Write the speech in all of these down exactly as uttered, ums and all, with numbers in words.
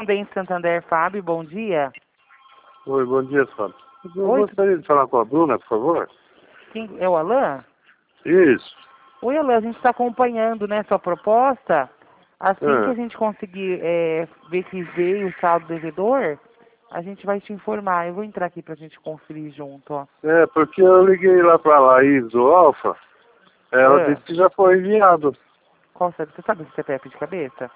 Correspondente Santander, Fábio, bom dia. Oi, bom dia, Fábio. Eu Oi. gostaria de falar com a Bruna, por favor. Quem, é o Alain? Isso. Oi, Alain, a gente está acompanhando, né, sua proposta. Assim É. que a gente conseguir é, ver se veio o saldo devedor, a gente vai te informar. Eu vou entrar aqui para a gente conferir junto, ó. É, porque eu liguei lá pra Laís do Alfa, ela Ah, disse que já foi enviado. qual sabe? Você sabe o C P F de cabeça?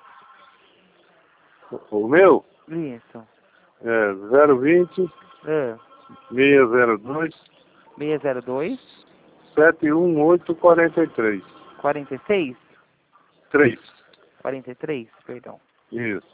O meu Isso. é zero vinte, Ah, seiscentos e dois, seiscentos e dois, sete um oito quatro três. quarenta e seis? três. quarenta e três, perdão. Isso.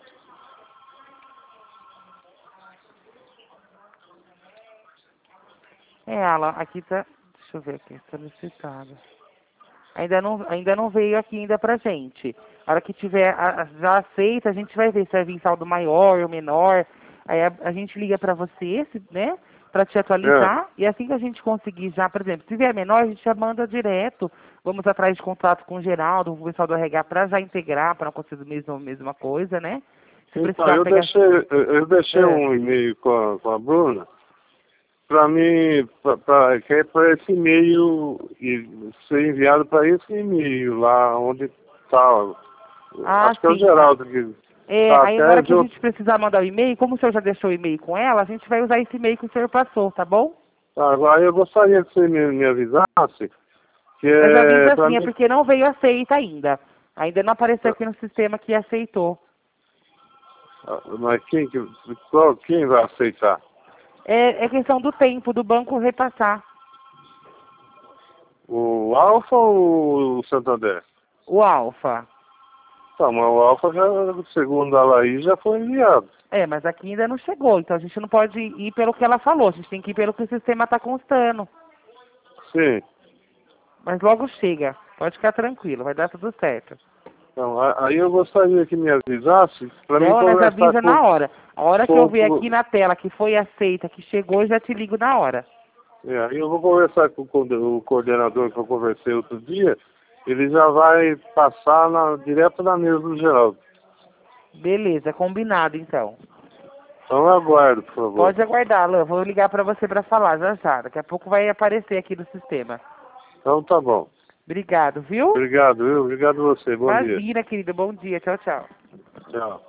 É, Alan, aqui tá... Deixa eu ver aqui, solicitado. Ainda não, ainda não veio aqui ainda pra gente. A hora que tiver a, a- já aceita, a gente vai ver se vai vir saldo maior ou menor. Aí a, a gente liga pra você, se- né? Pra te É. atualizar. E assim que a gente conseguir já, por exemplo, se vier menor, a gente já manda direto. Vamos atrás de contato com o Geraldo, com o pessoal do R H pra já integrar, pra não acontecer a mesma, mesma coisa, né? Se Então, precisar eu pegar... deixei, eu eu deixei É. um e-mail com a, com a Bruna para mim, pra, pra, que é para esse e-mail e ser enviado para esse e-mail lá onde está. Ah, Acho que é o sim. Ah, Geraldo que é, tá aí na hora até que a junto. gente precisar mandar o e-mail, como o senhor já deixou o e-mail com ela, a gente vai usar esse e-mail que o senhor passou, tá bom? Agora eu gostaria que você me, me avisasse que Mas é avisa para assim, é mim. porque não veio aceita ainda. Ainda não apareceu aqui no sistema que aceitou. Mas quem, que- qual, quem vai aceitar? É, é questão do tempo do banco repassar. O Alfa ou o Santander? O Alfa. Tá, mas o Alfa, já, segundo a Laís, já foi enviado. É, mas aqui ainda não chegou, então a gente não pode ir pelo que ela falou, a gente tem que ir pelo que o sistema está constando. Sim. Mas logo chega, pode ficar tranquilo, vai dar tudo certo. Então, a- aí eu gostaria que me avisasse para mim Não, nós conversar avisa com, na hora. A hora que eu com, ver com aqui na tela que foi aceita, que chegou, eu já te ligo na hora. é, aí eu vou conversar com o coorde- o coordenador que eu conversei outro dia, ele já vai passar na, direto na mesa do Geraldo. Beleza, combinado então. Então eu aguardo, por favor. Pode aguardar, Alain. Vou ligar para você para falar já já. Daqui a pouco vai aparecer aqui no sistema. Então tá bom. Obrigado, viu? Obrigado, viu? Obrigado a você. Bom dia. Imagina, querida. Bom dia. Tchau, tchau. Tchau.